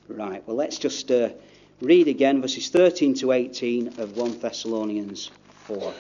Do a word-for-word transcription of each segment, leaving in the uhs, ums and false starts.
Right, well, let's just uh, read again verses thirteen to eighteen of First Thessalonians four.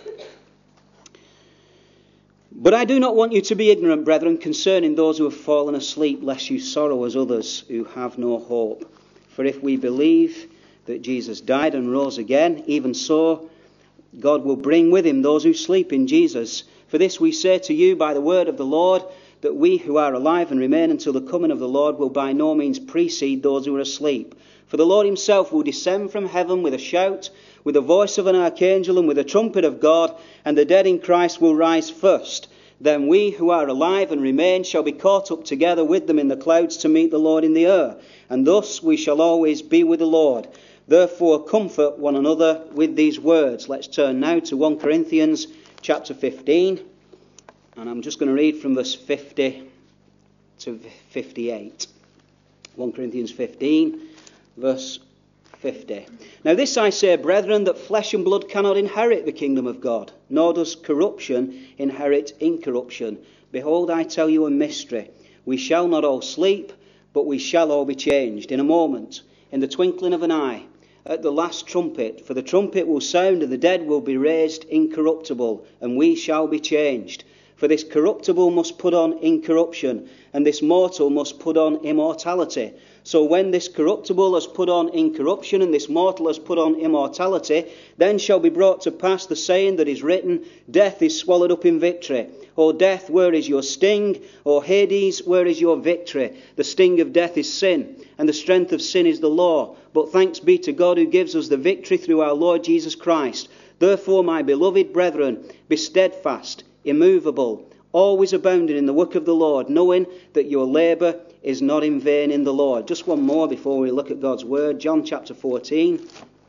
But I do not want you to be ignorant, brethren, concerning those who have fallen asleep, lest you sorrow as others who have no hope. For if we believe that Jesus died and rose again, even so God will bring with him those who sleep in Jesus. For this we say to you by the word of the Lord, that we who are alive and remain until the coming of the Lord will by no means precede those who are asleep. For the Lord himself will descend from heaven with a shout, with the voice of an archangel, and with a trumpet of God, and the dead in Christ will rise first. Then we who are alive and remain shall be caught up together with them in the clouds to meet the Lord in the air. And thus we shall always be with the Lord. Therefore comfort one another with these words. Let's turn now to First Corinthians chapter fifteen. And I'm just going to read from verse fifty to fifty-eight. First Corinthians fifteen, verse fifty. Now this I say, brethren, that flesh and blood cannot inherit the kingdom of God, nor does corruption inherit incorruption. Behold, I tell you a mystery. We shall not all sleep, but we shall all be changed in a moment, in the twinkling of an eye, at the last trumpet. For the trumpet will sound, and the dead will be raised incorruptible, and we shall be changed. For this corruptible must put on incorruption, and this mortal must put on immortality. So when this corruptible has put on incorruption, and this mortal has put on immortality, then shall be brought to pass the saying that is written, Death is swallowed up in victory. O death, where is your sting? O Hades, where is your victory? The sting of death is sin, and the strength of sin is the law. But thanks be to God who gives us the victory through our Lord Jesus Christ. Therefore, my beloved brethren, be steadfast, immovable, always abounding in the work of the Lord, knowing that your labour is not in vain in the Lord. Just one more before we look at God's word. John chapter fourteen.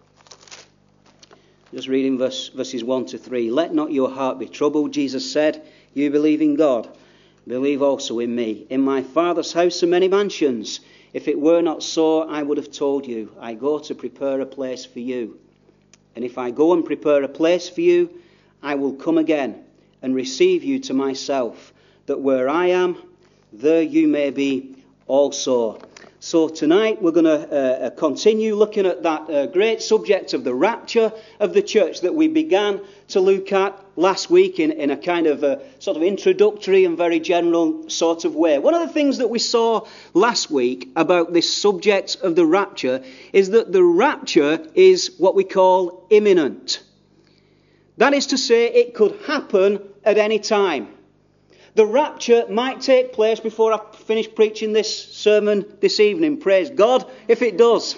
Just reading verse, verses one to three. Let not your heart be troubled, Jesus said. You believe in God, believe also in me. In my Father's house are many mansions. If it were not so, I would have told you. I go to prepare a place for you. And if I go and prepare a place for you, I will come again and receive you to myself, that where I am, there you may be also. So tonight we're going to uh, continue looking at that uh, great subject of the rapture of the church that we began to look at last week in, in a kind of a sort of introductory and very general sort of way. One of the things that we saw last week about this subject of the rapture is that the rapture is what we call imminent. That is to say, it could happen at any time. The rapture might take place before I finish preaching this sermon this evening. Praise God, if it does.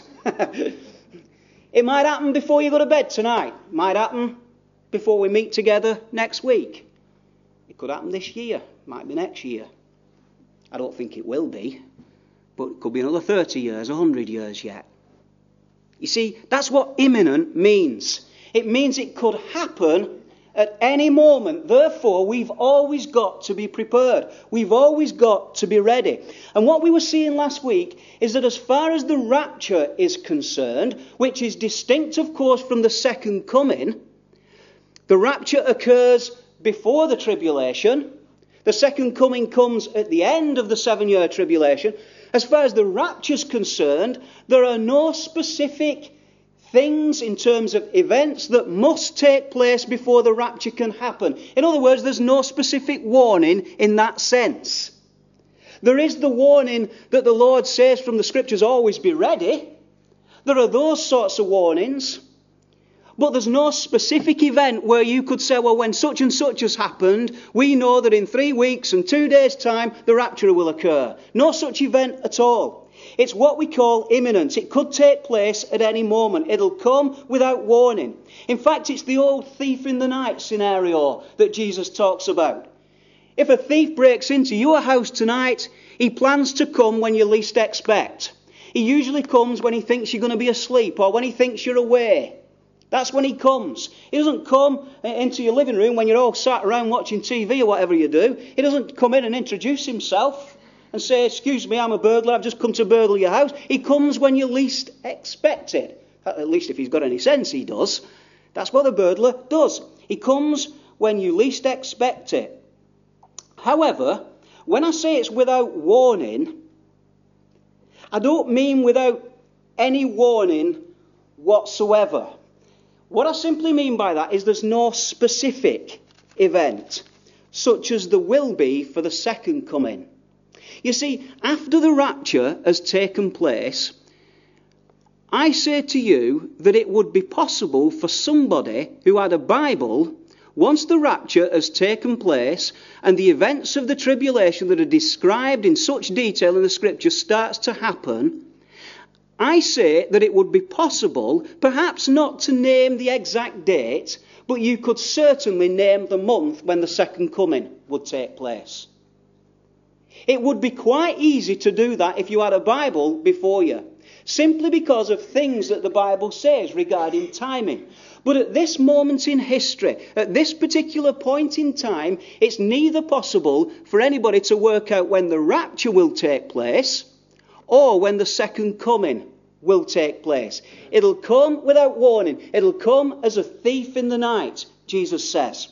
It might happen before you go to bed tonight. It might happen before we meet together next week. It could happen this year. It might be next year. I don't think it will be. But it could be another thirty years, one hundred years yet. You see, that's what imminent means. It means it could happen at any moment. Therefore, we've always got to be prepared. We've always got to be ready. And what we were seeing last week is that as far as the rapture is concerned, which is distinct, of course, from the second coming, the rapture occurs before the tribulation. The second coming comes at the end of the seven-year tribulation. As far as the rapture is concerned, there are no specific things in terms of events that must take place before the rapture can happen. In other words, there's no specific warning in that sense. There is the warning that the Lord says from the Scriptures, always be ready. There are those sorts of warnings. But there's no specific event where you could say, well, when such and such has happened, we know that in three weeks and two days' time, the rapture will occur. No such event at all. It's what we call imminent. It could take place at any moment. It'll come without warning. In fact, it's the old thief in the night scenario that Jesus talks about. If a thief breaks into your house tonight, he plans to come when you least expect. He usually comes when he thinks you're going to be asleep or when he thinks you're away. That's when he comes. He doesn't come into your living room when you're all sat around watching T V or whatever you do. He doesn't come in and introduce himself and say, excuse me, I'm a burglar, I've just come to burgle your house. He comes when you least expect it. At least if he's got any sense, he does. That's what the burglar does. He comes when you least expect it. However, when I say it's without warning, I don't mean without any warning whatsoever. What I simply mean by that is there's no specific event, such as there will be for the second coming. You see, after the rapture has taken place, I say to you that it would be possible for somebody who had a Bible, once the rapture has taken place and the events of the tribulation that are described in such detail in the Scripture starts to happen, I say that it would be possible, perhaps not to name the exact date, but you could certainly name the month when the second coming would take place. It would be quite easy to do that if you had a Bible before you, simply because of things that the Bible says regarding timing. But at this moment in history, at this particular point in time, it's neither possible for anybody to work out when the rapture will take place or when the second coming will take place. It'll come without warning. It'll come as a thief in the night, Jesus says.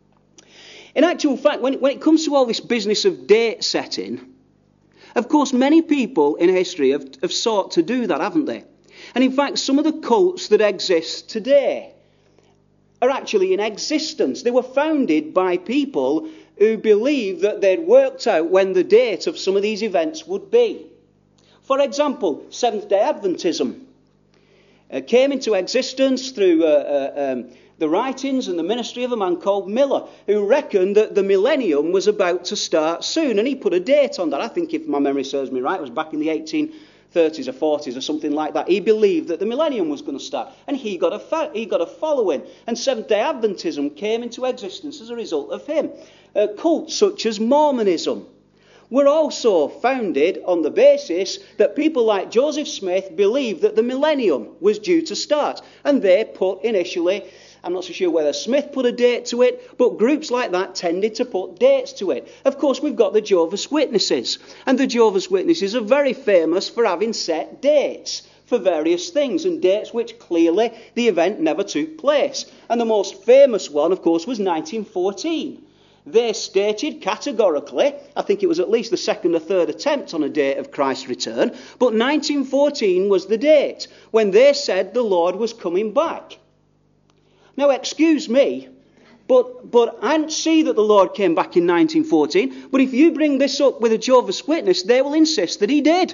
In actual fact, when, when it comes to all this business of date setting, of course, many people in history have, have sought to do that, haven't they? And in fact, some of the cults that exist today are actually in existence. They were founded by people who believed that they'd worked out when the date of some of these events would be. For example, Seventh-day Adventism uh, came into existence through uh, uh, um, the writings and the ministry of a man called Miller, who reckoned that the millennium was about to start soon, and he put a date on that. I think, if my memory serves me right, it was back in the eighteen thirties or forties or something like that. He believed that the millennium was going to start, and he got a fa- he got a following, and Seventh-day Adventism came into existence as a result of him. Uh, cults such as Mormonism were also founded on the basis that people like Joseph Smith believed that the millennium was due to start. And they put initially, I'm not so sure whether Smith put a date to it, but groups like that tended to put dates to it. Of course, we've got the Jehovah's Witnesses. And the Jehovah's Witnesses are very famous for having set dates for various things, and dates which clearly the event never took place. And the most famous one, of course, was nineteen fourteen. They stated categorically, I think it was at least the second or third attempt on a date of Christ's return, but nineteen fourteen was the date when they said the Lord was coming back. Now, excuse me, but, but I don't see that the Lord came back in nineteen fourteen, but if you bring this up with a Jehovah's Witness, they will insist that he did.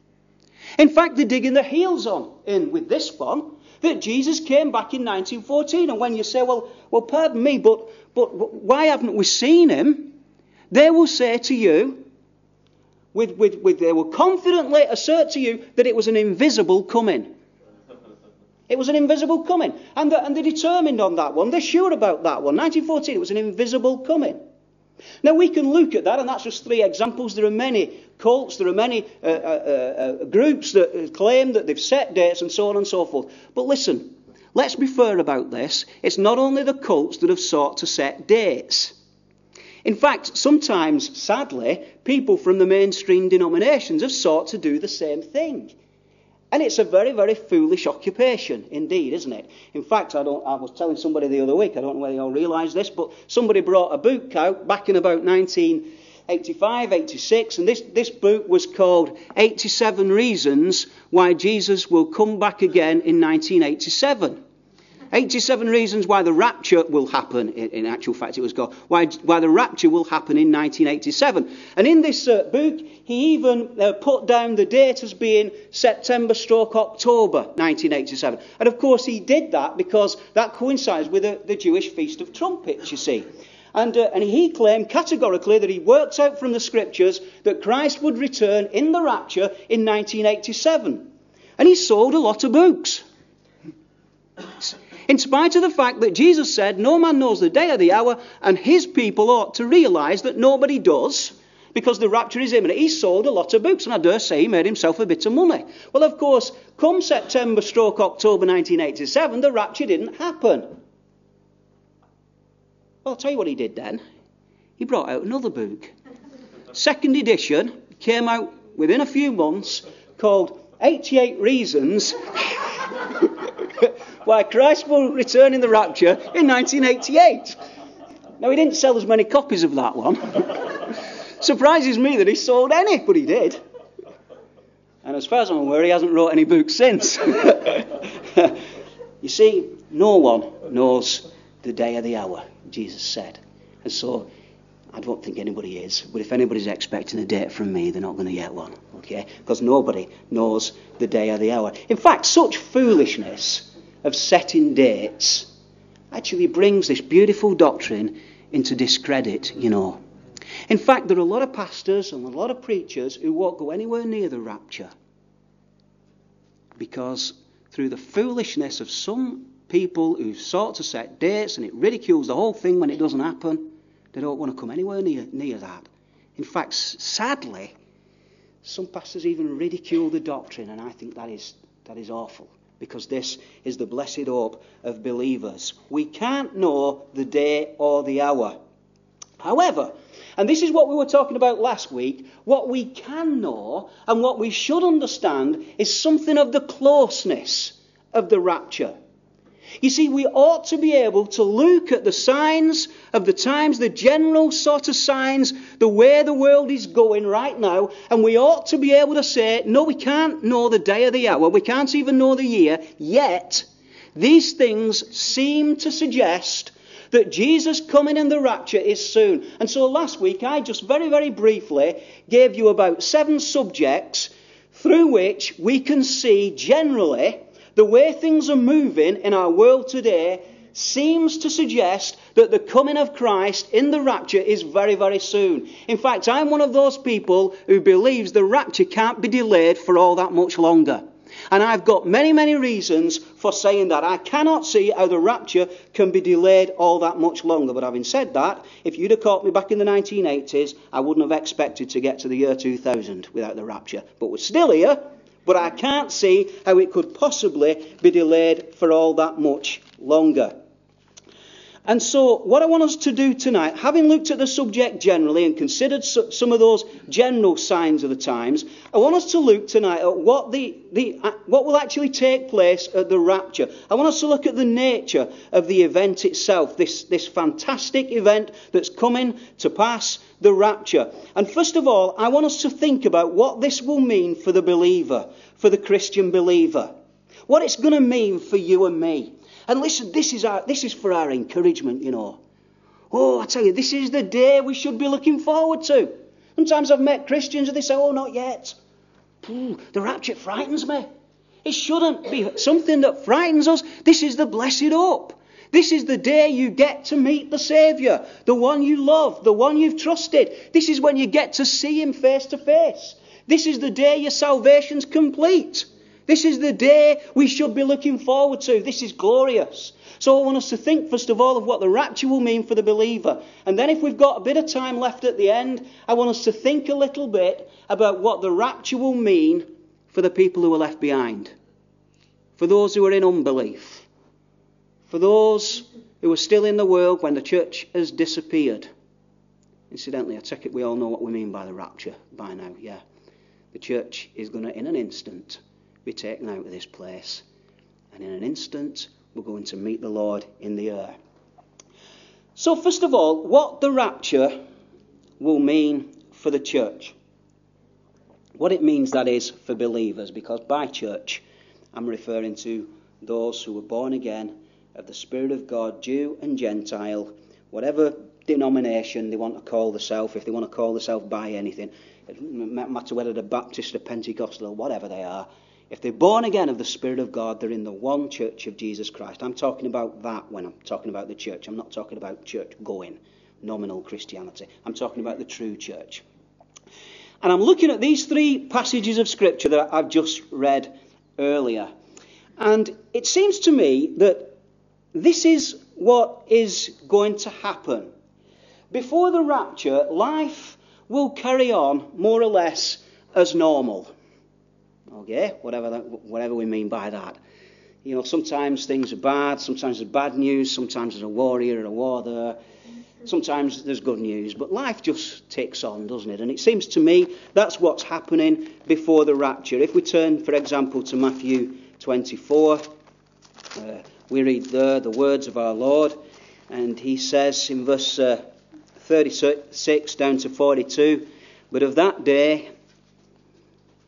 In fact, they're digging their heels on in with this one, that Jesus came back in nineteen fourteen. And when you say, well, well, pardon me, but, but why haven't we seen him? They will say to you, with, with, with, they will confidently assert to you that it was an invisible coming. It was an invisible coming. And, the, and they're determined on that one. They're sure about that one. nineteen fourteen, it was an invisible coming. Now, we can look at that, and that's just three examples. There are many cults, there are many uh, uh, uh, groups that claim that they've set dates and so on and so forth. But listen, let's be fair about this. It's not only the cults that have sought to set dates. In fact, sometimes, sadly, people from the mainstream denominations have sought to do the same thing. And it's a very, very foolish occupation indeed, isn't it? In fact, I don't. I was telling somebody the other week, I don't know whether you all realise this, but somebody brought a book out back in about nineteen eighty-five, eighty-six, and this, this book was called eighty-seven Reasons Why Jesus Will Come Back Again in nineteen eighty-seven. eighty-seven reasons why the rapture will happen. In, in actual fact, it was called why, why the rapture will happen in nineteen eighty-seven. And in this uh, book, he even uh, put down the date as being September stroke October nineteen eighty-seven. And of course, he did that because that coincides with the, the Jewish Feast of Trumpets, you see. And, uh, and he claimed categorically that he worked out from the Scriptures that Christ would return in the rapture in nineteen eighty-seven. And he sold a lot of books. In spite of the fact that Jesus said, no man knows the day or the hour, and his people ought to realise that nobody does, because the rapture is imminent. He sold a lot of books, and I dare say he made himself a bit of money. Well, of course, come September stroke October nineteen eighty-seven, the rapture didn't happen. Well, I'll tell you what he did then. He brought out another book. Second edition, came out within a few months, called eighty-eight Reasons Why Christ Will Return in the Rapture in nineteen eighty-eight. Now, he didn't sell as many copies of that one. Surprises me that he sold any, but he did. And as far as I'm aware, he hasn't wrote any books since. You see, no one knows the day or the hour, Jesus said. And so, I don't think anybody is. But if anybody's expecting a date from me, they're not going to get one. Okay? Because nobody knows the day or the hour. In fact, such foolishness of setting dates actually brings this beautiful doctrine into discredit, you know. In fact, there are a lot of pastors and a lot of preachers who won't go anywhere near the rapture because through the foolishness of some people who sought to set dates, and it ridicules the whole thing when it doesn't happen, they don't want to come anywhere near, near that. In fact, sadly, some pastors even ridicule the doctrine, and I think that is that is awful, because this is the blessed hope of believers. We can't know the day or the hour. However, and this is what we were talking about last week, what we can know and what we should understand is something of the closeness of the rapture. You see, we ought to be able to look at the signs of the times, the general sort of signs, the way the world is going right now, and we ought to be able to say, no, we can't know the day or the hour, we can't even know the year, yet these things seem to suggest that Jesus coming in the rapture is soon. And so last week I just very, very briefly gave you about seven subjects through which we can see generally the way things are moving in our world today seems to suggest that the coming of Christ in the rapture is very, very soon. In fact, I'm one of those people who believes the rapture can't be delayed for all that much longer. And I've got many, many reasons for saying that. I cannot see how the rapture can be delayed all that much longer. But having said that, if you'd have caught me back in the nineteen eighties, I wouldn't have expected to get to the year two thousand without the rapture. But we're still here. But I can't see how it could possibly be delayed for all that much longer. And so what I want us to do tonight, having looked at the subject generally and considered some of those general signs of the times, I want us to look tonight at what the, the what will actually take place at the rapture. I want us to look at the nature of the event itself, this, this fantastic event that's coming to pass, the rapture. And first of all, I want us to think about what this will mean for the believer, for the Christian believer. What it's going to mean for you and me. And listen, this is our, this is for our encouragement, you know. Oh, I tell you, this is the day we should be looking forward to. Sometimes I've met Christians and they say, oh, not yet. Ooh, the rapture frightens me. It shouldn't be something that frightens us. This is the blessed hope. This is the day you get to meet the Saviour, the one you love, the one you've trusted. This is when you get to see him face to face. This is the day your salvation's complete. This is the day we should be looking forward to. This is glorious. So I want us to think, first of all, of what the rapture will mean for the believer. And then if we've got a bit of time left at the end, I want us to think a little bit about what the rapture will mean for the people who are left behind. For those who are in unbelief. For those who are still in the world when the church has disappeared. Incidentally, I take it we all know what we mean by the rapture by now, yeah. The church is going to, in an instant, be taken out of this place, and in an instant we're going to meet the Lord in the air. So first of all, what the rapture will mean for the church. What it means, that is, for believers, because by church I'm referring to those who were born again of the Spirit of God, Jew and Gentile, whatever denomination they want to call themselves, if they want to call themselves by anything, it doesn't matter whether they're Baptist or Pentecostal or whatever they are. If they're born again of the Spirit of God, they're in the one church of Jesus Christ. I'm talking about that when I'm talking about the church. I'm not talking about church going, nominal Christianity. I'm talking about the true church. And I'm looking at these three passages of Scripture that I've just read earlier. And it seems to me that this is what is going to happen. Before the rapture, life will carry on more or less as normal. Okay, whatever that, whatever we mean by that. You know, sometimes things are bad, sometimes there's bad news, sometimes there's a war here or a war there, sometimes there's good news, but life just ticks on, doesn't it? And it seems to me that's what's happening before the rapture. If we turn, for example, to Matthew twenty-four, uh, we read there the words of our Lord, and he says in verse uh, thirty-six down to forty-two, but of that day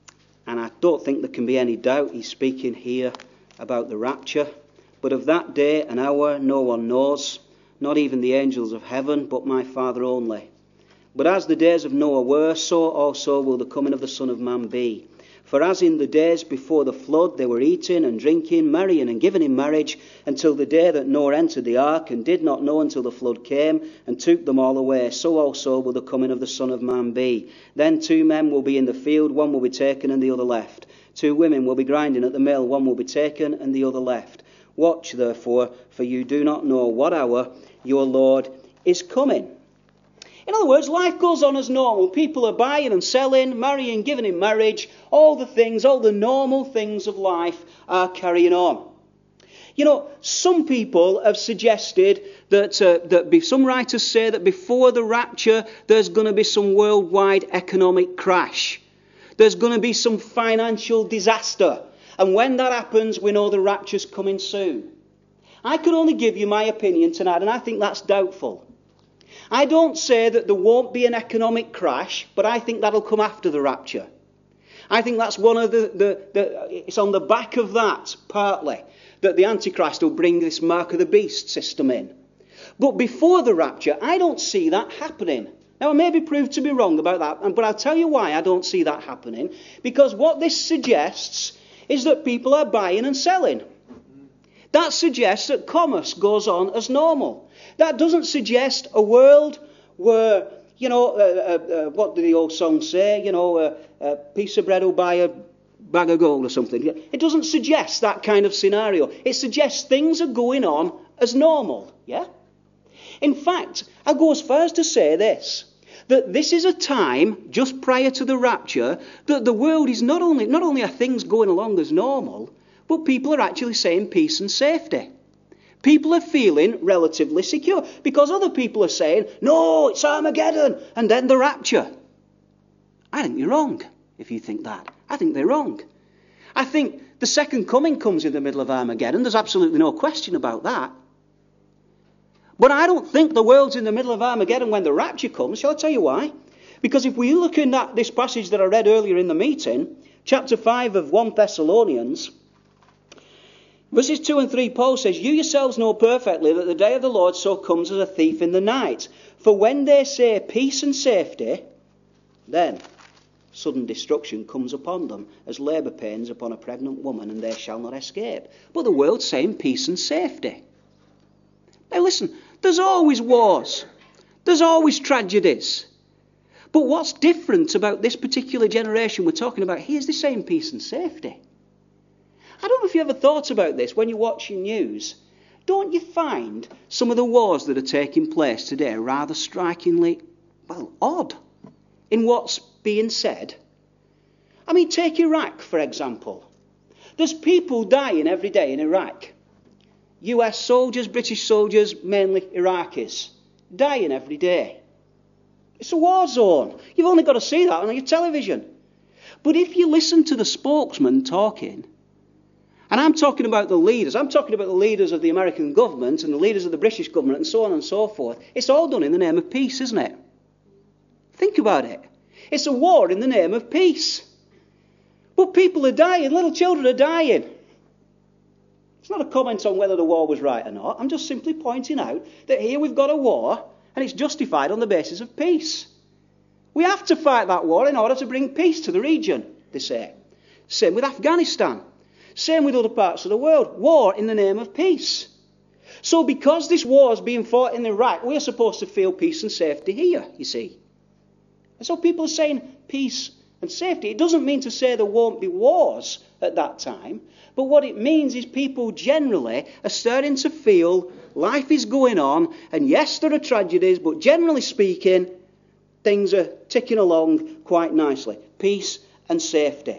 And I don't think there can be any doubt he's speaking here about the rapture. But of that day and hour no one knows, not even the angels of heaven, but my Father only. But as the days of Noah were, so also will the coming of the Son of Man be. For as in the days before the flood they were eating and drinking, marrying and giving in marriage, until the day that Noah entered the ark, and did not know until the flood came and took them all away, so also will the coming of the Son of Man be. Then two men will be in the field, one will be taken and the other left. Two women will be grinding at the mill, one will be taken and the other left. Watch therefore, for you do not know what hour your Lord is coming. In other words, life goes on as normal. People are buying and selling, marrying, giving in marriage. All the things, all the normal things of life are carrying on. You know, some people have suggested that, uh, that be, some writers say that before the rapture, there's going to be some worldwide economic crash. There's going to be some financial disaster. And when that happens, we know the rapture's coming soon. I can only give you my opinion tonight, and I think that's doubtful. I don't say that there won't be an economic crash, but I think that'll come after the rapture. I think that's one of the, the, the it's on the back of that, partly, that the Antichrist will bring this mark of the beast system in. But before the rapture, I don't see that happening. Now, I may be proved to be wrong about that, but I'll tell you why I don't see that happening. Because what this suggests is that people are buying and selling. That suggests that commerce goes on as normal. That doesn't suggest a world where, you know, uh, uh, uh, what do the old songs say? You know, uh, a piece of bread will buy a bag of gold or something. It doesn't suggest that kind of scenario. It suggests things are going on as normal, yeah? In fact, I'll go as far as to say this, that this is a time, just prior to the rapture, that the world is not only, not only are things going along as normal, but people are actually saying peace and safety. People are feeling relatively secure because other people are saying, no, it's Armageddon, and then the rapture. I think you're wrong if you think that. I think they're wrong. I think the second coming comes in the middle of Armageddon. There's absolutely no question about that. But I don't think the world's in the middle of Armageddon when the rapture comes. Shall I tell you why? Because if we look in that this passage that I read earlier in the meeting, chapter five of First Thessalonians, verses two and three, Paul says, you yourselves know perfectly that the day of the Lord so comes as a thief in the night. For when they say peace and safety, then sudden destruction comes upon them as labour pains upon a pregnant woman, and they shall not escape. But the world's saying peace and safety. Now listen, there's always wars. There's always tragedies. But what's different about this particular generation we're talking about here is the same peace and safety. I don't know if you ever thought about this when you're watching news. Don't you find some of the wars that are taking place today rather strikingly, well, odd in what's being said? I mean, take Iraq, for example. There's people dying every day in Iraq. U S soldiers, British soldiers, mainly Iraqis, dying every day. It's a war zone. You've only got to see that on your television. But if you listen to the spokesman talking, and I'm talking about the leaders, I'm talking about the leaders of the American government and the leaders of the British government and so on and so forth, it's all done in the name of peace, isn't it? Think about it. It's a war in the name of peace. But people are dying, little children are dying. It's not a comment on whether the war was right or not. I'm just simply pointing out that here we've got a war and it's justified on the basis of peace. We have to fight that war in order to bring peace to the region, they say. Same with Afghanistan. Same with other parts of the world. War in the name of peace. So because this war is being fought in Iraq, we are supposed to feel peace and safety here, you see. And so people are saying peace and safety. It doesn't mean to say there won't be wars at that time. But what it means is people generally are starting to feel life is going on. And yes, there are tragedies, but generally speaking, things are ticking along quite nicely. Peace and safety.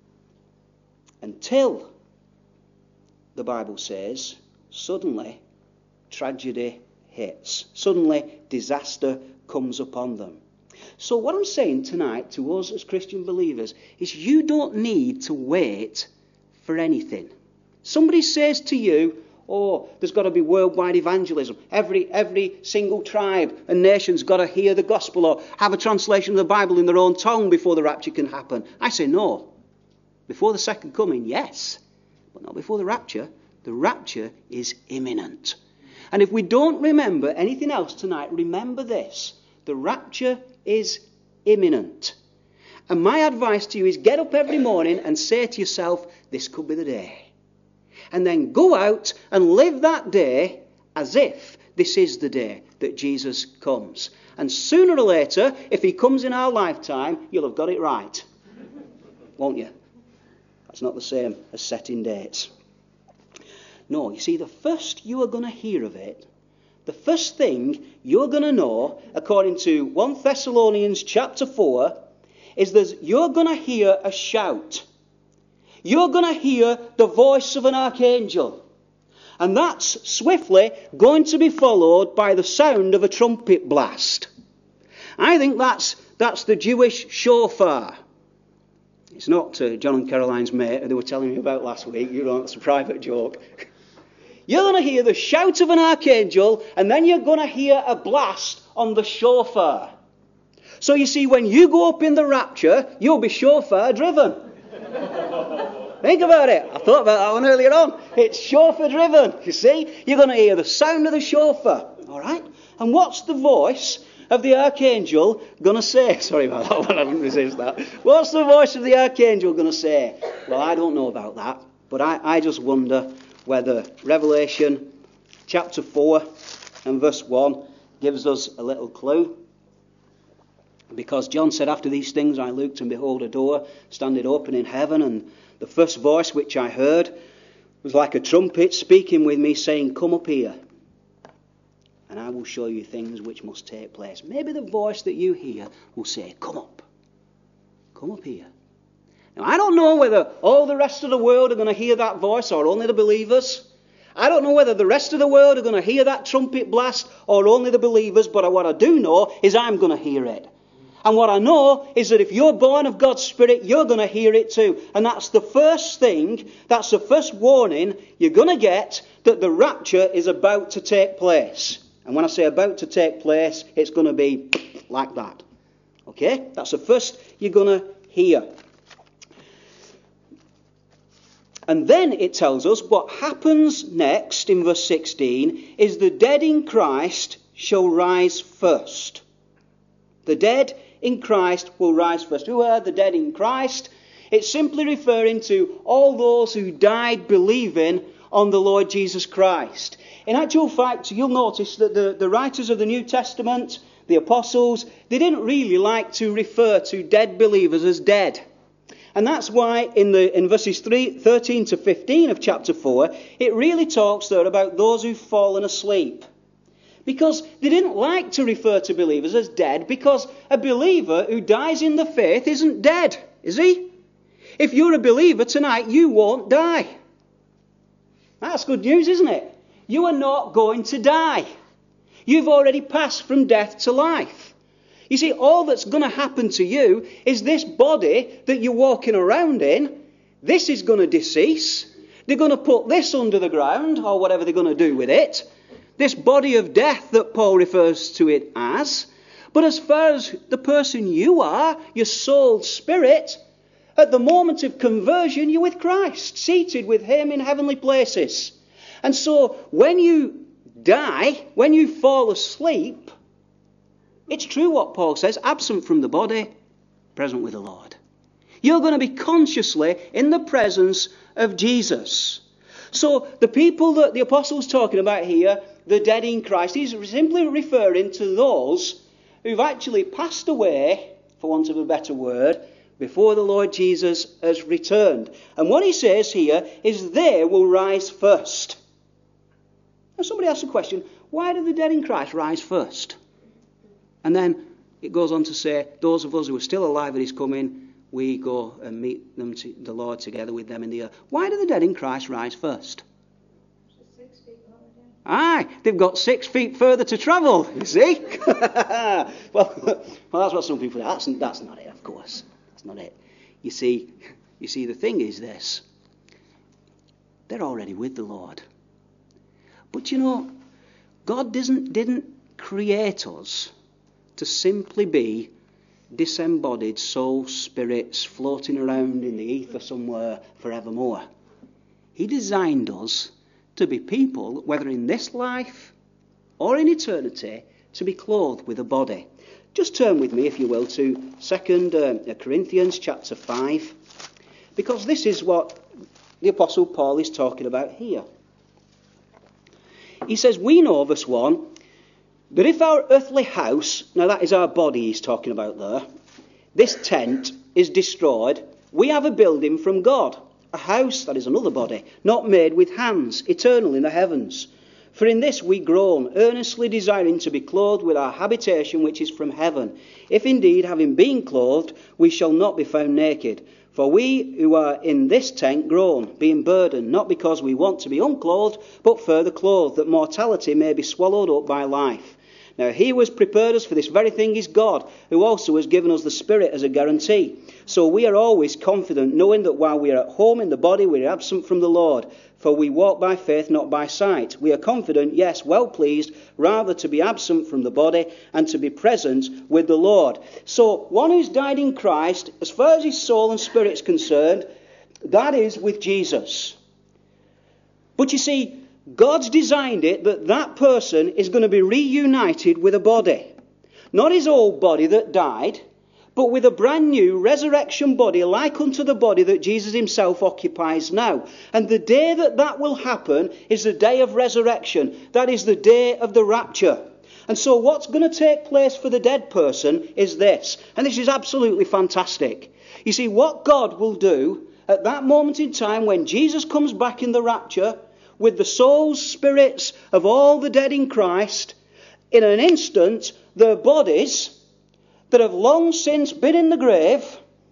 Until, the Bible says, suddenly tragedy hits. Suddenly disaster comes upon them. So what I'm saying tonight to us as Christian believers is you don't need to wait for anything. Somebody says to you, oh, there's got to be worldwide evangelism. Every every single tribe and nation's got to hear the gospel or have a translation of the Bible in their own tongue before the rapture can happen. I say no. Before the second coming, yes, but not before the rapture. The rapture is imminent. And if we don't remember anything else tonight, remember this. The rapture is imminent. And my advice to you is get up every morning and say to yourself, this could be the day. And then go out and live that day as if this is the day that Jesus comes. And sooner or later, if he comes in our lifetime, you'll have got it right. Won't you? That's not the same as setting dates. No, you see, the first you are going to hear of it, the first thing you're going to know, according to First Thessalonians chapter four, is that you're going to hear a shout. You're going to hear the voice of an archangel. And that's swiftly going to be followed by the sound of a trumpet blast. I think that's that's the Jewish shofar. It's not uh, John and Caroline's mate, who they were telling me about last week. You know, it's a private joke. You're going to hear the shout of an archangel, and then you're going to hear a blast on the shofar. So you see, when you go up in the rapture, you'll be shofar driven. Think about it. I thought about that one earlier on. It's shofar driven. You see, you're going to hear the sound of the shofar. All right? And what's the voice of the archangel going to say? Sorry about that one. I didn't resist that. What's the voice of the archangel going to say? Well, I don't know about that. But I, I just wonder whether Revelation chapter four and verse one gives us a little clue. Because John said, after these things I looked, and behold, a door standing open in heaven, and the first voice which I heard was like a trumpet speaking with me, saying, come up here, and I will show you things which must take place. Maybe the voice that you hear will say, come up. Come up here. Now, I don't know whether all the rest of the world are going to hear that voice or only the believers. I don't know whether the rest of the world are going to hear that trumpet blast or only the believers, but what I do know is I'm going to hear it. And what I know is that if you're born of God's Spirit, you're going to hear it too. And that's the first thing, that's the first warning you're going to get, that the rapture is about to take place. And when I say about to take place, it's going to be like that. Okay? That's the first you're going to hear. And then it tells us what happens next in verse sixteen is the dead in Christ shall rise first. The dead in Christ will rise first. Who are the dead in Christ? It's simply referring to all those who died believing on the Lord Jesus Christ. In actual fact, you'll notice that the, the writers of the New Testament, the apostles, they didn't really like to refer to dead believers as dead. And that's why in the in verses three, thirteen to fifteen of chapter four, it really talks there about those who've fallen asleep. Because they didn't like to refer to believers as dead, because a believer who dies in the faith isn't dead, is he? If you're a believer tonight, you won't die. That's good news, isn't it? You are not going to die. You've already passed from death to life. You see, all that's going to happen to you is this body that you're walking around in, this is going to decease. They're going to put this under the ground, or whatever they're going to do with it. This body of death that Paul refers to it as. But as far as the person you are, your soul, spirit, at the moment of conversion, you're with Christ, seated with him in heavenly places. And so when you die, when you fall asleep, it's true what Paul says, absent from the body, present with the Lord. You're going to be consciously in the presence of Jesus. So the people that the apostle's talking about here, the dead in Christ, he's simply referring to those who've actually passed away, for want of a better word, before the Lord Jesus has returned. And what he says here is they will rise first. Now somebody asks the question, why do the dead in Christ rise first? And then it goes on to say, those of us who are still alive at his coming, we go and meet them to the Lord together with them in the earth. Why do the dead in Christ rise first? Aye, they've got six feet further to travel, you see. well, well, that's what some people say. That's, that's not it, of course. That's not it. You see, you see, the thing is this. They're already with the Lord. But you know, God didn't, didn't create us to simply be disembodied soul spirits floating around in the ether somewhere forevermore. He designed us to be people, whether in this life or in eternity, to be clothed with a body. Just turn with me, if you will, to Second Corinthians chapter five, because this is what the Apostle Paul is talking about here. He says, we know, verse one, that if our earthly house, now that is our body he's talking about there, this tent is destroyed, we have a building from God, a house, that is another body, not made with hands, eternal in the heavens. For in this we groan, earnestly desiring to be clothed with our habitation which is from heaven. If indeed, having been clothed, we shall not be found naked. For we who are in this tent groan, being burdened, not because we want to be unclothed, but further clothed, that mortality may be swallowed up by life. Now he who has prepared us for this very thing is God, who also has given us the Spirit as a guarantee. So we are always confident, knowing that while we are at home in the body, we are absent from the Lord. For we walk by faith, not by sight. We are confident, yes, well pleased, rather to be absent from the body and to be present with the Lord. So one who's died in Christ, as far as his soul and spirit is concerned, that is with Jesus. But you see, God's designed it that that person is going to be reunited with a body. Not his old body that died, but with a brand new resurrection body like unto the body that Jesus himself occupies now. And the day that that will happen is the day of resurrection. That is the day of the rapture. And so what's going to take place for the dead person is this. And this is absolutely fantastic. You see, what God will do at that moment in time when Jesus comes back in the rapture with the souls, spirits of all the dead in Christ, in an instant, their bodies that have long since been in the grave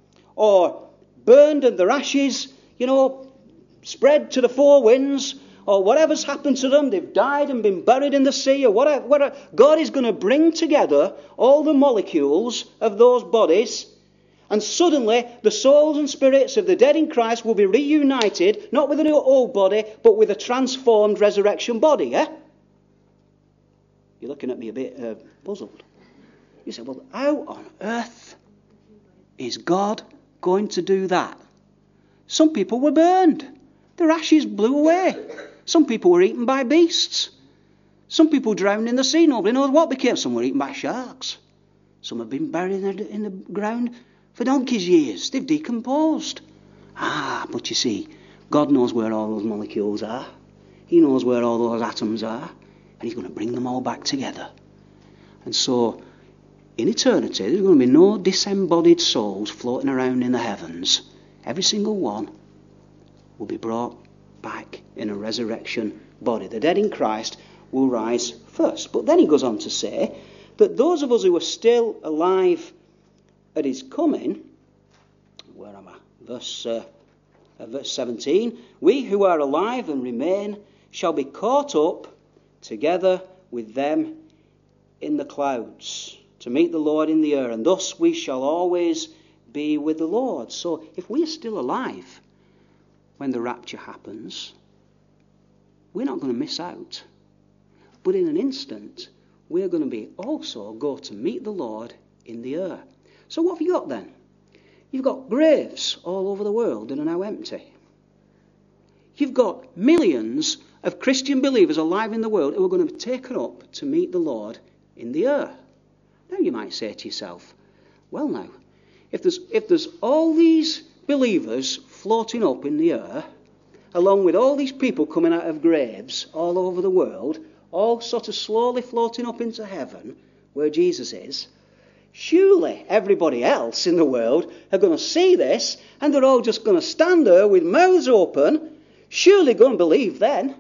or burned and their ashes, you know, spread to the four winds, or whatever's happened to them, they've died and been buried in the sea, or whatever, whatever. God is going to bring together all the molecules of those bodies, and suddenly the souls and spirits of the dead in Christ will be reunited, not with an old body, but with a transformed resurrection body, eh? You're looking at me a bit uh, puzzled. You say, well, how on earth is God going to do that? Some people were burned. Their ashes blew away. Some people were eaten by beasts. Some people drowned in the sea. Nobody knows what became. Some were eaten by sharks. Some have been buried in the, in the ground for donkey's years. They've decomposed. Ah, but you see, God knows where all those molecules are. He knows where all those atoms are. And he's going to bring them all back together. And so, in eternity, there's going to be no disembodied souls floating around in the heavens. Every single one will be brought back in a resurrection body. The dead in Christ will rise first. But then he goes on to say that those of us who are still alive at his coming, where am I? Verse, uh, uh, verse seventeen, we who are alive and remain shall be caught up together with them in the clouds to meet the Lord in the air, and thus we shall always be with the Lord. So if we are still alive when the rapture happens, we're not going to miss out. But in an instant, we're going to be also go to meet the Lord in the air. So what have you got then? You've got graves all over the world that are now empty. You've got millions of Christian believers alive in the world who are going to be taken up to meet the Lord in the air. Now you might say to yourself, well now, if there's, if there's all these believers floating up in the air, along with all these people coming out of graves all over the world, all sort of slowly floating up into heaven, where Jesus is, surely everybody else in the world are going to see this, and they're all just going to stand there with mouths open, surely going to believe then.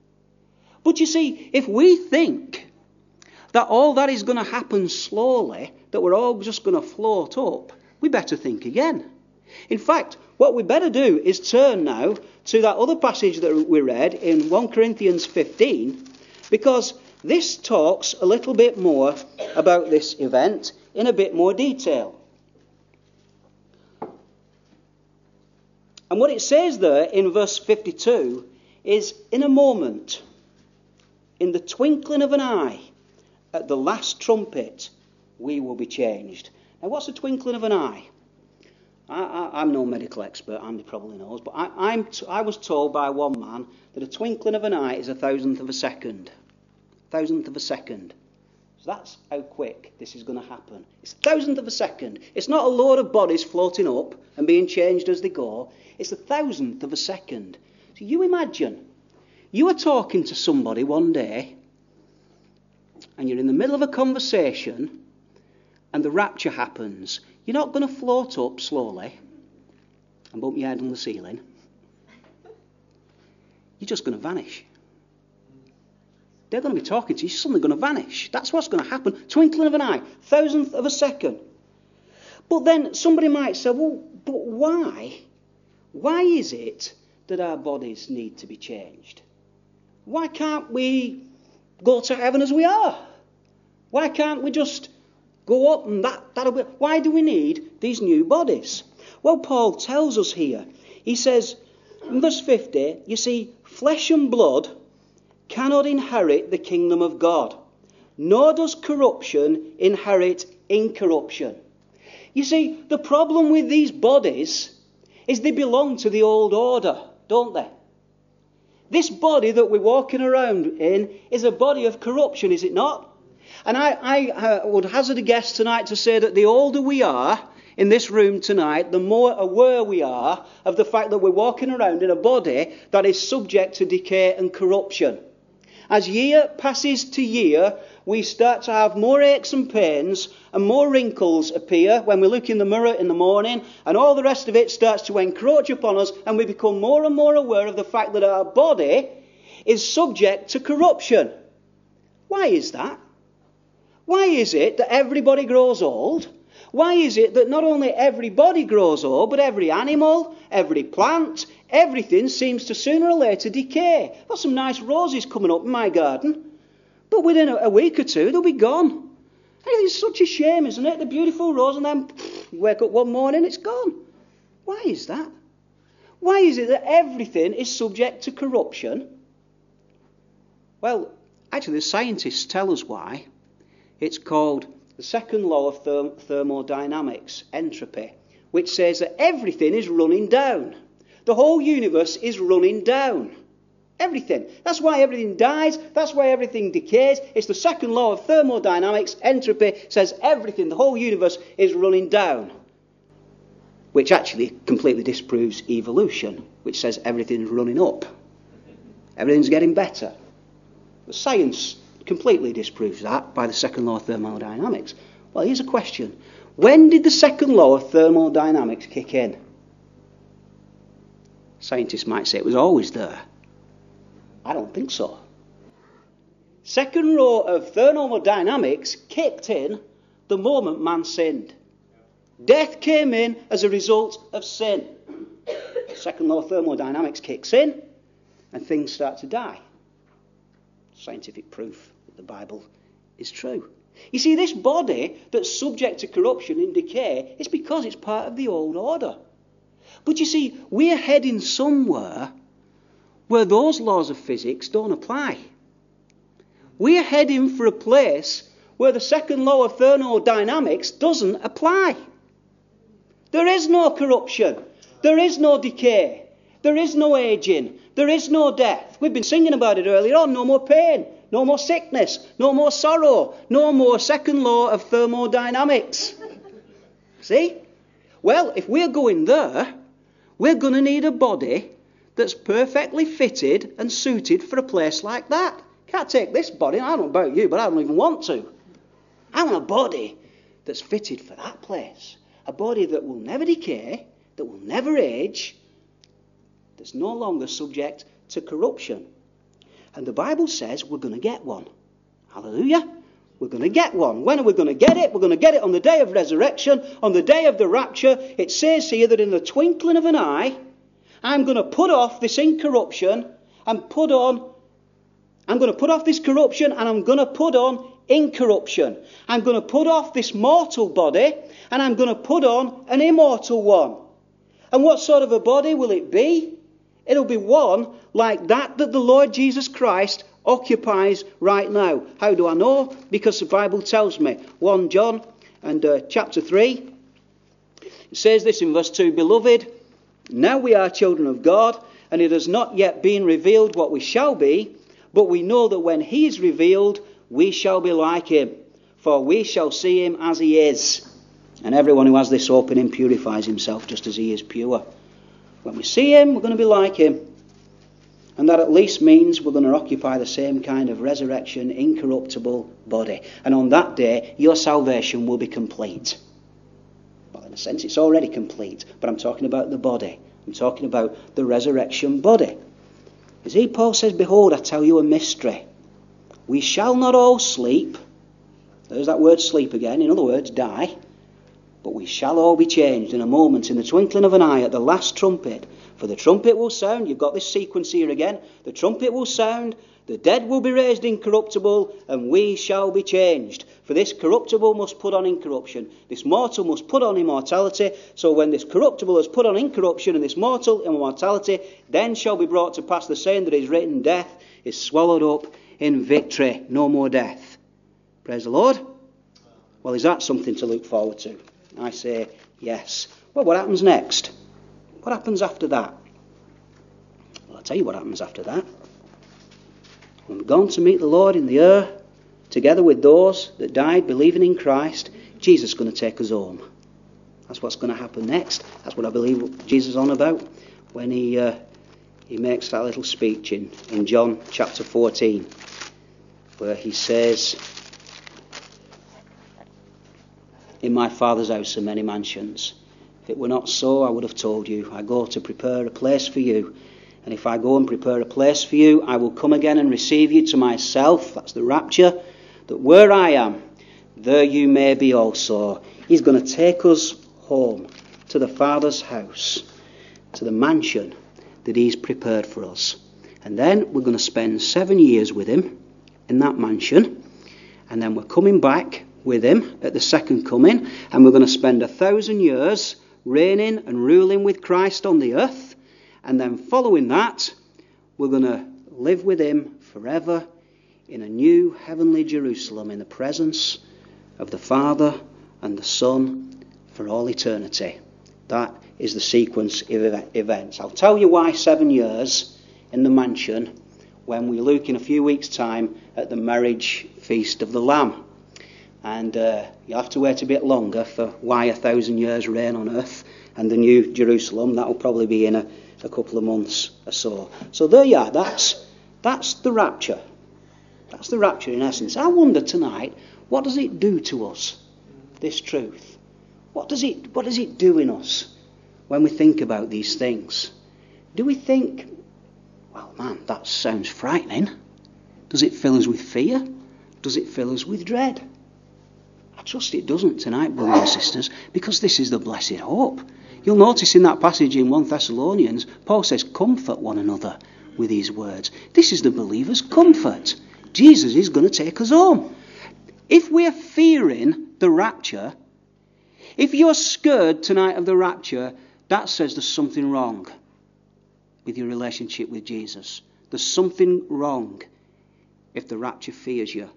But you see, if we think that all that is going to happen slowly, that we're all just going to float up, we better think again. In fact, what we better do is turn now to that other passage that we read in First Corinthians fifteen, because this talks a little bit more about this event in a bit more detail. And what it says there in verse fifty-two is, in a moment, in the twinkling of an eye, at the last trumpet, we will be changed. Now, what's the twinkling of an eye? I, I, I'm no medical expert, Andy probably knows, but I, I'm t- I was told by one man that a twinkling of an eye is a thousandth of a second. Thousandth of a second. So that's how quick this is going to happen. It's a thousandth of a second. It's not a load of bodies floating up and being changed as they go. It's a thousandth of a second. So you imagine, you are talking to somebody one day, and you're in the middle of a conversation, and the rapture happens. You're not going to float up slowly and bump your head on the ceiling. You're just going to vanish. They're going to be talking to you. You're suddenly going to vanish. That's what's going to happen. Twinkling of an eye. Thousandth of a second. But then somebody might say, well, but why? Why is it that our bodies need to be changed? Why can't we go to heaven as we are? Why can't we just go up and that, that'll be... Why do we need these new bodies? Well, Paul tells us here. He says, in verse fifty, you see, flesh and blood cannot inherit the kingdom of God, nor does corruption inherit incorruption. You see, the problem with these bodies is they belong to the old order, don't they? This body that we're walking around in is a body of corruption, is it not? And I, I uh, would hazard a guess tonight to say that the older we are in this room tonight, the more aware we are of the fact that we're walking around in a body that is subject to decay and corruption. As year passes to year, we start to have more aches and pains and more wrinkles appear when we look in the mirror in the morning, and all the rest of it starts to encroach upon us, and we become more and more aware of the fact that our body is subject to corruption. Why is that? Why is it that everybody grows old? Why is it that not only everybody grows old, but every animal, every plant, everything seems to sooner or later decay? I've got some nice roses coming up in my garden, but within a, a week or two they'll be gone. It's such a shame, isn't it? The beautiful rose, and then pff, you wake up one morning, it's gone. Why is that? Why is it that everything is subject to corruption? Well, actually the scientists tell us why. It's called the second law of therm- thermodynamics, entropy, which says that everything is running down. The whole universe is running down. Everything. That's why everything dies. That's why everything decays. It's the second law of thermodynamics, entropy, says everything, the whole universe is running down. Which actually completely disproves evolution, which says everything's running up. Everything's getting better. The science completely disproves that by the second law of thermodynamics. Well, here's a question. When did the second law of thermodynamics kick in? Scientists might say it was always there. I don't think so. Second law of thermodynamics kicked in the moment man sinned. Death came in as a result of sin. Second law of thermodynamics kicks in and things start to die. Scientific proof that the Bible is true. You see, this body that's subject to corruption and decay is because it's part of the old order. But you see, we're heading somewhere where those laws of physics don't apply. We're heading for a place where the second law of thermodynamics doesn't apply. There is no corruption. There is no decay. There is no aging. There is no death. We've been singing about it earlier on. No more pain. No more sickness. No more sorrow. No more second law of thermodynamics. See? Well, if we're going there, we're going to need a body that's perfectly fitted and suited for a place like that. Can't take this body. I don't know about you, but I don't even want to. I want a body that's fitted for that place. A body that will never decay, that will never age, that's no longer subject to corruption. And the Bible says we're going to get one. Hallelujah. We're going to get one. When are we going to get it? We're going to get it on the day of resurrection, on the day of the rapture. It says here that in the twinkling of an eye, I'm going to put off this incorruption and put on, I'm going to put off this corruption and I'm going to put on incorruption. I'm going to put off this mortal body and I'm going to put on an immortal one. And what sort of a body will it be? It'll be one like that that the Lord Jesus Christ occupies right now. How do I know? Because the Bible tells me. First John And uh, chapter three, it says this in verse two, Beloved, now we are children of God, and it has not yet been revealed what we shall be, but we know that when he is revealed, we shall be like him, for we shall see him as he is. And everyone who has this hope in him purifies himself just as he is pure. When we see him, we're going to be like him. And that at least means we're going to occupy the same kind of resurrection, incorruptible body. And on that day, your salvation will be complete. Well, in a sense, it's already complete. But I'm talking about the body. I'm talking about the resurrection body. You see, Paul says, Behold, I tell you a mystery. We shall not all sleep. There's that word sleep again. In other words, die. But we shall all be changed in a moment, in the twinkling of an eye, at the last trumpet. For the trumpet will sound. You've got this sequence here again. The trumpet will sound. The dead will be raised incorruptible, and we shall be changed. For this corruptible must put on incorruption. This mortal must put on immortality. So when this corruptible has put on incorruption, and this mortal immortality, then shall be brought to pass the saying that is written, Death is swallowed up in victory. No more death. Praise the Lord. Well, is that something to look forward to? I say yes. Well, what happens next? What happens after that? Well, I'll tell you what happens after that. When we're gone to meet the Lord in the air, together with those that died believing in Christ, Jesus is going to take us home. That's what's going to happen next. That's what I believe Jesus is on about when he uh, he makes that little speech in, in John chapter fourteen, where he says, In my Father's house are many mansions. If it were not so, I would have told you. I go to prepare a place for you. And if I go and prepare a place for you, I will come again and receive you to myself. That's the rapture. That where I am, there you may be also. He's going to take us home to the Father's house, to the mansion that he's prepared for us. And then we're going to spend seven years with him in that mansion. And then we're coming back with him at the second coming. And we're going to spend a thousand years reigning and ruling with Christ on the earth. And then following that, we're going to live with him forever in a new heavenly Jerusalem in the presence of the Father and the Son for all eternity. That is the sequence of events. I'll tell you why seven years in the mansion when we look in a few weeks' time at the marriage feast of the Lamb. And uh, you'll have to wait a bit longer for why a thousand years reign on earth and the new Jerusalem. That will probably be in a, a couple of months or so. So there you are. That's, that's the rapture. That's the rapture in essence. I wonder tonight, what does it do to us, this truth? What does it, what does it do in us when we think about these things? Do we think, well, man, that sounds frightening. Does it fill us with fear? Does it fill us with dread? I trust it doesn't tonight, brothers and sisters, because this is the blessed hope. You'll notice in that passage in First Thessalonians, Paul says, comfort one another with these words. This is the believer's comfort. Jesus is going to take us home. If we're fearing the rapture, if you're scared tonight of the rapture, that says there's something wrong with your relationship with Jesus. There's something wrong if the rapture fears you.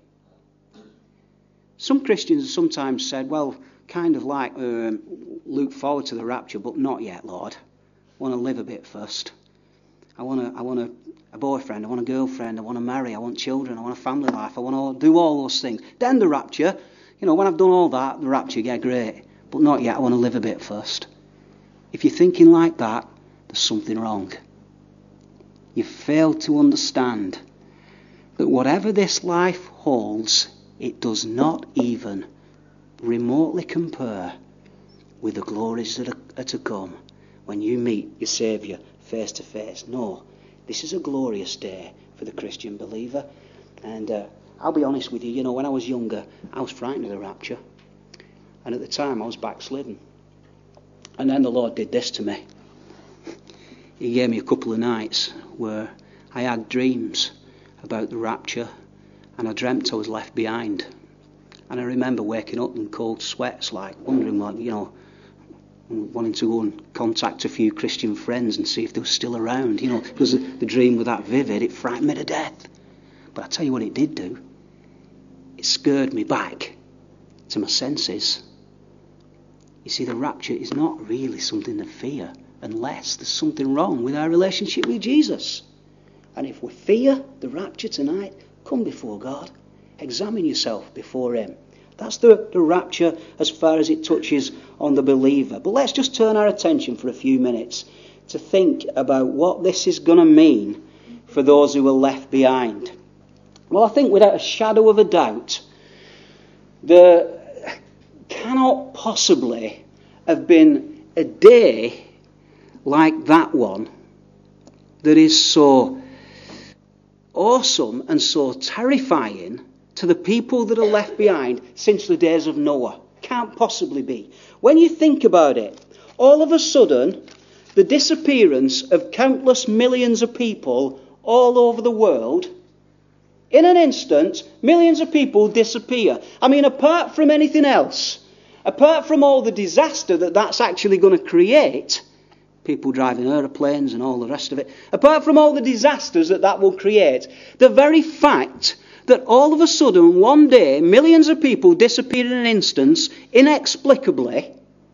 Some Christians have sometimes said, well, kind of like um, look forward to the rapture, but not yet, Lord. I want to live a bit first. I want to, I want a, a boyfriend, I want a girlfriend, I want to marry, I want children, I want a family life, I want to do all those things. Then the rapture, you know, when I've done all that, the rapture, yeah, great. But not yet, I want to live a bit first. If you're thinking like that, there's something wrong. You fail to understand that whatever this life holds, it does not even remotely compare with the glories that are, are to come when you meet your Saviour face to face. No, this is a glorious day for the Christian believer. And uh, I'll be honest with you, you know, when I was younger, I was frightened of the rapture. And at the time, I was backslidden. And then the Lord did this to me. He gave me a couple of nights where I had dreams about the rapture, and I dreamt I was left behind. And I remember waking up in cold sweats, like wondering what, you know, wanting to go and contact a few Christian friends and see if they were still around, you know, because the, the dream was that vivid, it frightened me to death. But I tell you what it did do. It scared me back to my senses. You see, the rapture is not really something to fear unless there's something wrong with our relationship with Jesus. And if we fear the rapture tonight, come before God. Examine yourself before him. That's the, the rapture as far as it touches on the believer. But let's just turn our attention for a few minutes to think about what this is going to mean for those who are left behind. Well, I think without a shadow of a doubt, there cannot possibly have been a day like that one that is so awesome and so terrifying to the people that are left behind since the days of Noah. Can't possibly be. When you think about it, all of a sudden, the disappearance of countless millions of people all over the world, in an instant, millions of people disappear. I mean, apart from anything else, apart from all the disaster that that's actually going to create, people driving aeroplanes and all the rest of it, apart from all the disasters that that will create, the very fact that all of a sudden, one day, millions of people disappear in an instance, inexplicably,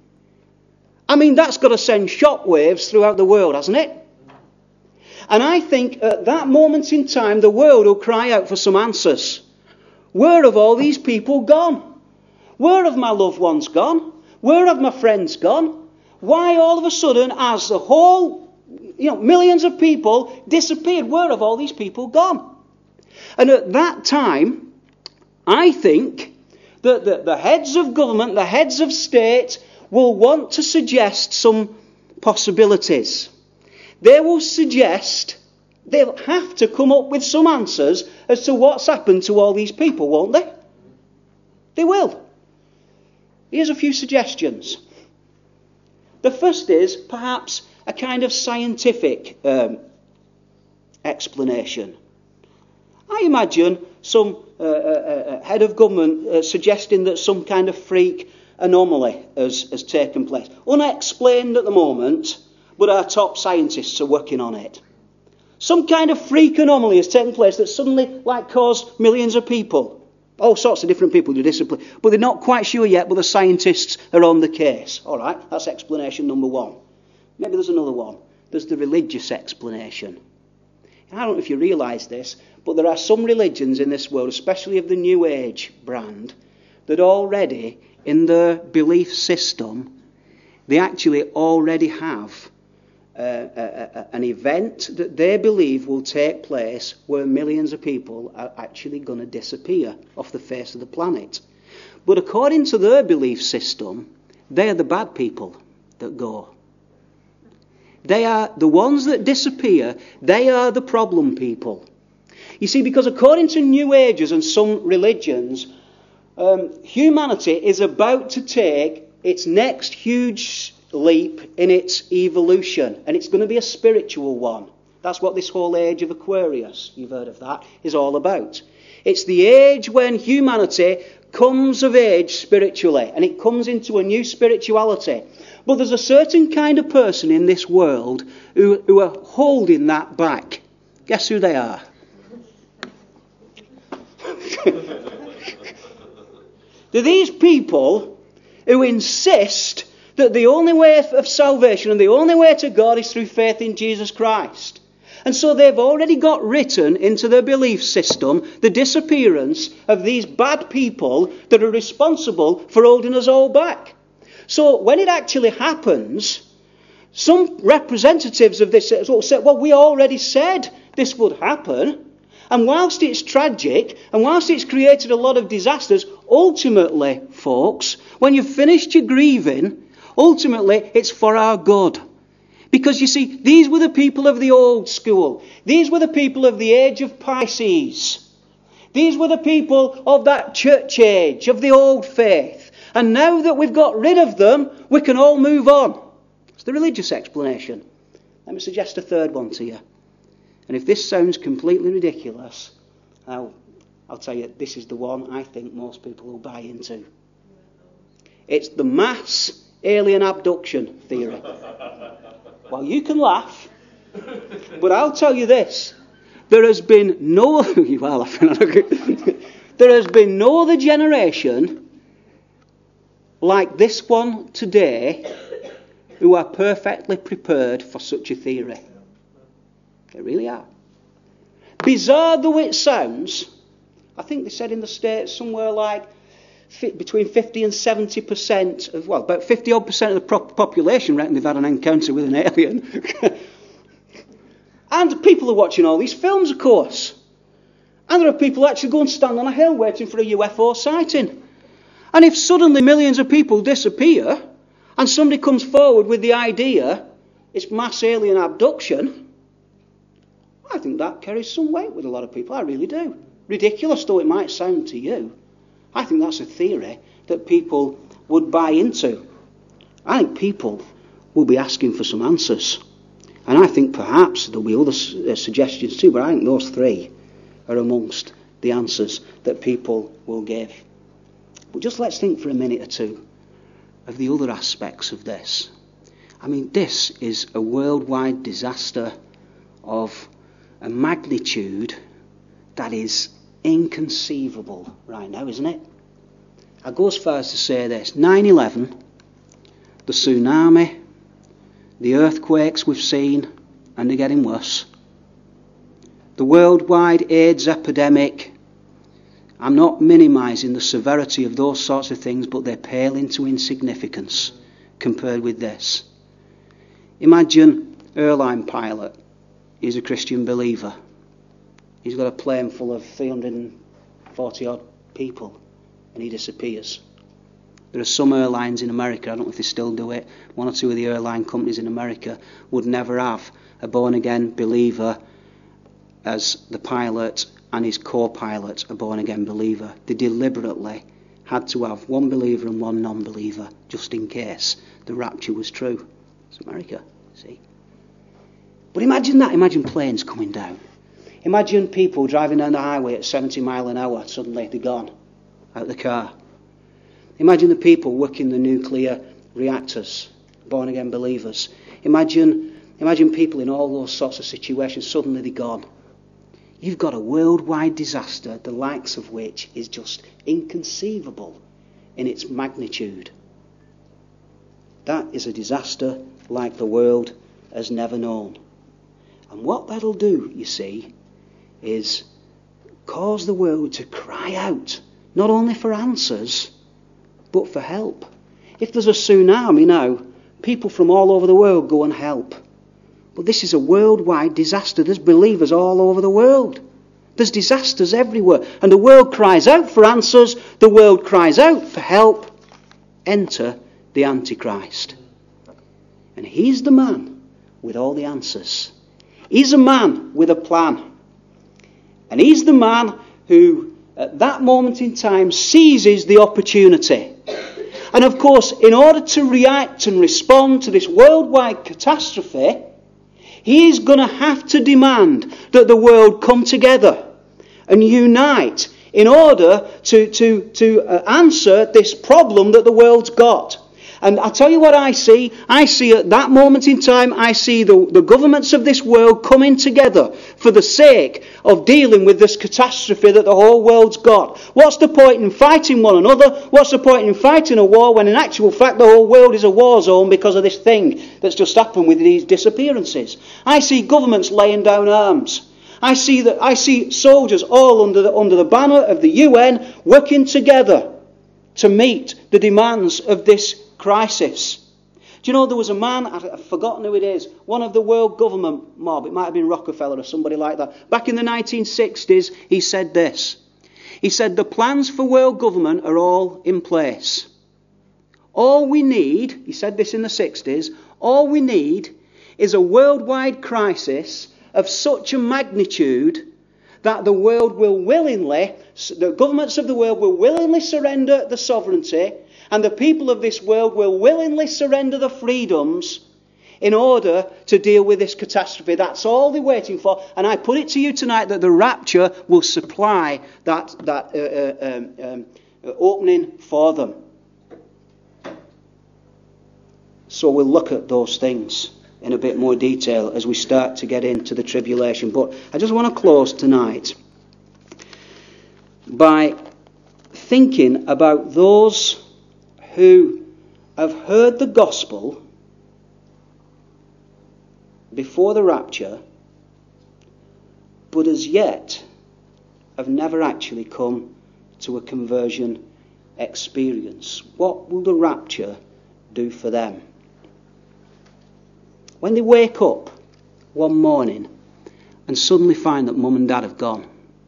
I mean, that's got to send shockwaves throughout the world, hasn't it? And I think at that moment in time, the world will cry out for some answers. Where have all these people gone? Where have my loved ones gone? Where have my friends gone? Why all of a sudden, as the whole, you know, millions of people disappeared, where have all these people gone? And at that time, I think that the, the heads of government, the heads of state, will want to suggest some possibilities. They will suggest, they'll have to come up with some answers as to what's happened to all these people, won't they? They will. Here's a few suggestions. The first is perhaps a kind of scientific um, explanation. I imagine some uh, uh, head of government uh, suggesting that some kind of freak anomaly has, has taken place. Unexplained at the moment, but our top scientists are working on it. Some kind of freak anomaly has taken place that suddenly, like, caused millions of people, all sorts of different people to disappear. But they're not quite sure yet, but the scientists are on the case. All right, that's explanation number one. Maybe there's another one. There's the religious explanation. I don't know if you realise this, but there are some religions in this world, especially of the New Age brand, that already, in their belief system, they actually already have uh, a, a, an event that they believe will take place where millions of people are actually going to disappear off the face of the planet. But according to their belief system, they are the bad people that go. They are the ones that disappear. They are the problem people. You see, because according to New Ages and some religions, um, humanity is about to take its next huge leap in its evolution. And it's going to be a spiritual one. That's what this whole age of Aquarius, you've heard of that, is all about. It's the age when humanity comes of age spiritually. And it comes into a new spirituality. But there's a certain kind of person in this world who, who are holding that back. Guess who they are? They're these people who insist that the only way of salvation and the only way to God is through faith in Jesus Christ. And so they've already got written into their belief system the disappearance of these bad people that are responsible for holding us all back. So when it actually happens, some representatives of this will say, well, we already said this would happen. And whilst it's tragic, and whilst it's created a lot of disasters, ultimately, folks, when you've finished your grieving, ultimately it's for our good. Because you see, these were the people of the old school. These were the people of the age of Pisces. These were the people of that church age, of the old faith. And now that we've got rid of them, we can all move on. It's the religious explanation. Let me suggest a third one to you. And if this sounds completely ridiculous, I'll, I'll tell you, this is the one I think most people will buy into. It's the mass alien abduction theory. Well, you can laugh, but I'll tell you this. There has been no... You are laughing. There has been no other generation like this one today who are perfectly prepared for such a theory. They really are. Bizarre though it sounds, I think they said in the States somewhere like between fifty and seventy percent of, well, about fifty odd percent of the population reckon they've had an encounter with an alien. And people are watching all these films, of course. And there are people who actually go and stand on a hill waiting for a U F O sighting. And if suddenly millions of people disappear and somebody comes forward with the idea it's mass alien abduction, I think that carries some weight with a lot of people. I really do. Ridiculous though it might sound to you, I think that's a theory that people would buy into. I think people will be asking for some answers. And I think perhaps there'll be other uh, suggestions too, but I think those three are amongst the answers that people will give. But just let's think for a minute or two of the other aspects of this. I mean, this is a worldwide disaster of a magnitude that is inconceivable right now, isn't it? I go as far as to say this. nine eleven, the tsunami, the earthquakes we've seen, and they're getting worse. The worldwide AIDS epidemic. I'm not minimising the severity of those sorts of things, but they pale into insignificance compared with this. Imagine an airline pilot. He's a Christian believer. He's got a plane full of three hundred forty odd people, and he disappears. There are some airlines in America, I don't know if they still do it, one or two of the airline companies in America would never have a born-again believer as the pilot and his co-pilot a born-again believer. They deliberately had to have one believer and one non-believer just in case the rapture was true. It's America, see. But imagine that, imagine planes coming down. Imagine people driving down the highway at seventy mile an hour, suddenly they're gone out of the car. Imagine the people working the nuclear reactors, born-again believers. Imagine, imagine people in all those sorts of situations, suddenly they're gone. You've got a worldwide disaster, the likes of which is just inconceivable in its magnitude. That is a disaster like the world has never known. And what that'll do, you see, is cause the world to cry out, not only for answers, but for help. If there's a tsunami now, people from all over the world go and help. But this is a worldwide disaster. There's believers all over the world. There's disasters everywhere. And the world cries out for answers. The world cries out for help. Enter the Antichrist. And he's the man with all the answers. He's a man with a plan. And he's the man who, at that moment in time, seizes the opportunity. And of course, in order to react and respond to this worldwide catastrophe, he is going to have to demand that the world come together and unite in order to, to, to uh, answer this problem that the world's got. And I tell you what I see. I see at that moment in time, I see the, the governments of this world coming together for the sake of dealing with this catastrophe that the whole world's got. What's the point in fighting one another? What's the point in fighting a war when in actual fact the whole world is a war zone because of this thing that's just happened with these disappearances? I see governments laying down arms. I see that I see soldiers all under the, under the banner of the U N working together to meet the demands of this crisis. Do you know there was a man, I've forgotten who it is, one of the world government mob, it might have been Rockefeller or somebody like that. Back in the nineteen sixties, he said this. He said, the plans for world government are all in place. All we need, he said this in the sixties, all we need is a worldwide crisis of such a magnitude that the world will willingly, the governments of the world will willingly surrender the sovereignty, and the people of this world will willingly surrender the freedoms in order to deal with this catastrophe. That's all they're waiting for. And I put it to you tonight that the rapture will supply that, that uh, uh, um, um, opening for them. So we'll look at those things in a bit more detail as we start to get into the tribulation. But I just want to close tonight by thinking about those who have heard the gospel before the rapture, but as yet have never actually come to a conversion experience. What will the rapture do for them? When they wake up one morning and suddenly find that mum and dad have gone.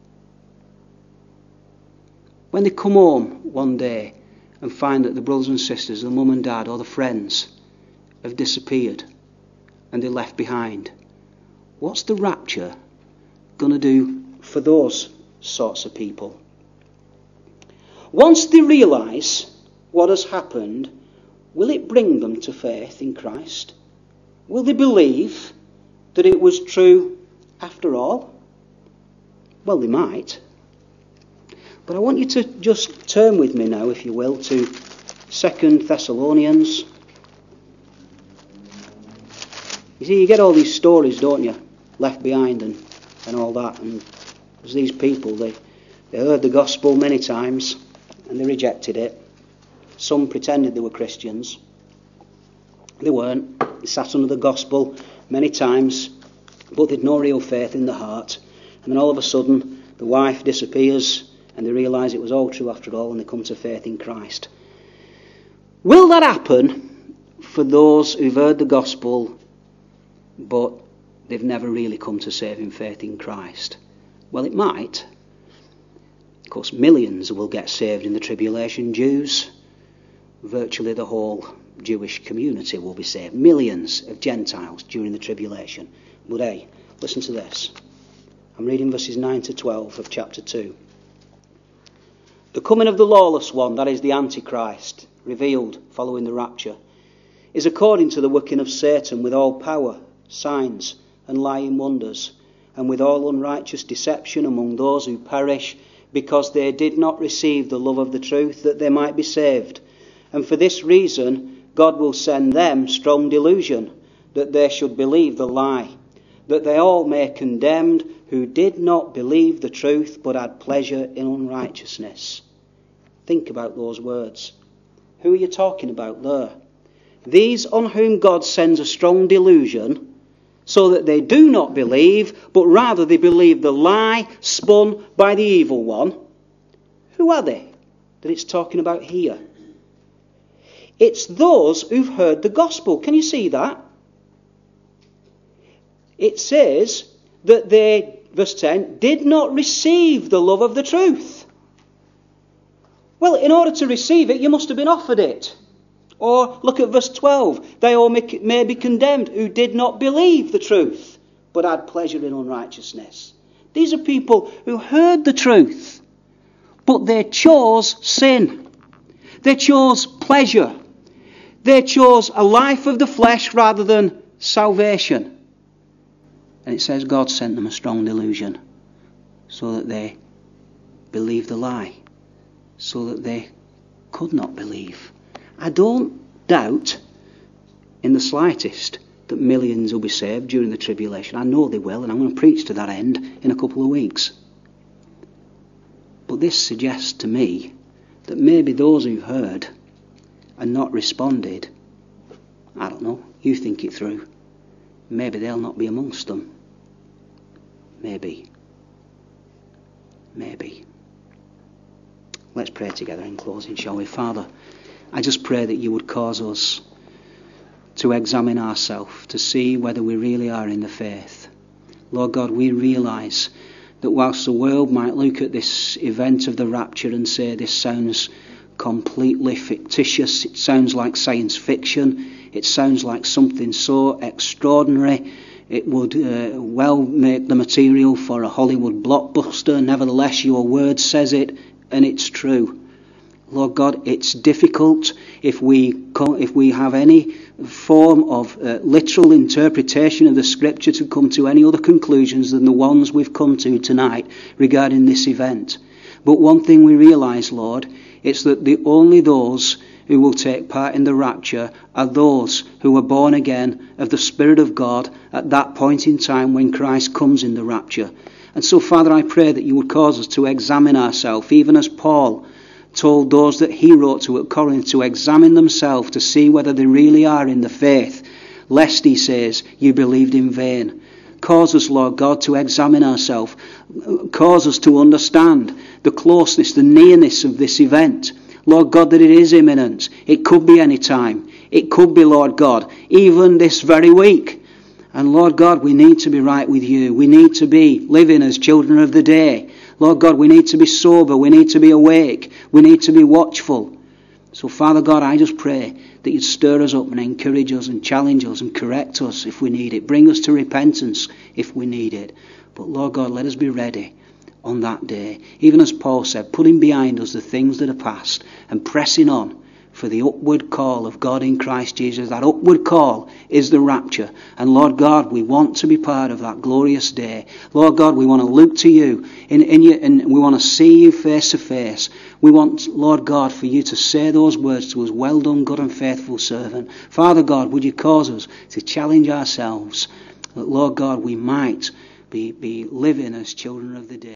When they come home one day and find that the brothers and sisters, the mum and dad or the friends have disappeared and they're left behind. What's the rapture going to do for those sorts of people? Once they realise what has happened, will it bring them to faith in Christ? Will they believe that it was true after all? Well, they might. But I want you to just turn with me now, if you will, to Second Thessalonians. You see, you get all these stories, don't you? Left behind and, and all that. And there's these people, they, they heard the gospel many times and they rejected it. Some pretended they were Christians. They weren't. They sat under the gospel many times, but they'd no real faith in the heart. And then all of a sudden, the wife disappears and they realise it was all true after all, and they come to faith in Christ. Will that happen for those who've heard the gospel, but they've never really come to saving faith in Christ? Well, it might. Of course, millions will get saved in the tribulation. Jews, virtually the whole Jewish community will be saved. Millions of Gentiles during the tribulation. But hey, listen to this. I'm reading verses nine to twelve of chapter two. The coming of the lawless one, that is the Antichrist, revealed following the rapture, is according to the working of Satan with all power, signs and lying wonders, and with all unrighteous deception among those who perish, because they did not receive the love of the truth, that they might be saved. And for this reason God will send them strong delusion, that they should believe the lie, that they all may condemned who did not believe the truth, but had pleasure in unrighteousness. Think about those words. Who are you talking about there? These on whom God sends a strong delusion, so that they do not believe, but rather they believe the lie spun by the evil one. Who are they that it's talking about here? It's those who've heard the gospel. Can you see that? It says that they, verse ten, did not receive the love of the truth. Well, in order to receive it, you must have been offered it. Or look at verse twelve. They all may be condemned who did not believe the truth, but had pleasure in unrighteousness. These are people who heard the truth, but they chose sin. They chose pleasure. They chose a life of the flesh rather than salvation. And it says God sent them a strong delusion so that they believed the lie, so that they could not believe. I don't doubt in the slightest that millions will be saved during the tribulation. I know they will, and I'm going to preach to that end in a couple of weeks. But this suggests to me that maybe those who've heard and not responded, I don't know, you think it through, maybe they'll not be amongst them. Maybe. Maybe. Let's pray together in closing, shall we? Father, I just pray that you would cause us to examine ourselves, to see whether we really are in the faith. Lord God, we realise that whilst the world might look at this event of the rapture and say this sounds completely fictitious, it sounds like science fiction, it sounds like something so extraordinary, it would uh, well make the material for a Hollywood blockbuster, nevertheless your word says it, and it's true. Lord God, it's difficult if we if we have any form of uh, literal interpretation of the Scripture to come to any other conclusions than the ones we've come to tonight regarding this event. But one thing we realise, Lord, it's that the only those who will take part in the rapture are those who are born again of the Spirit of God at that point in time when Christ comes in the rapture. And so, Father, I pray that you would cause us to examine ourselves, even as Paul told those that he wrote to at Corinth to examine themselves to see whether they really are in the faith, lest, he says, you believed in vain. Cause us, Lord God, to examine ourselves. Cause us to understand the closeness, the nearness of this event. Lord God, that it is imminent. It could be any time. It could be, Lord God, even this very week. And Lord God, we need to be right with you. We need to be living as children of the day. Lord God, we need to be sober. We need to be awake. We need to be watchful. So Father God, I just pray that you'd stir us up and encourage us and challenge us and correct us if we need it. Bring us to repentance if we need it. But Lord God, let us be ready on that day. Even as Paul said, putting behind us the things that are past and pressing on for the upward call of God in Christ Jesus. That upward call is the rapture. And Lord God, we want to be part of that glorious day. Lord God, we want to look to you in, in you, and we want to see you face to face. We want, Lord God, for you to say those words to us, well done, good and faithful servant. Father God, would you cause us to challenge ourselves that, Lord God, we might be, be living as children of the day.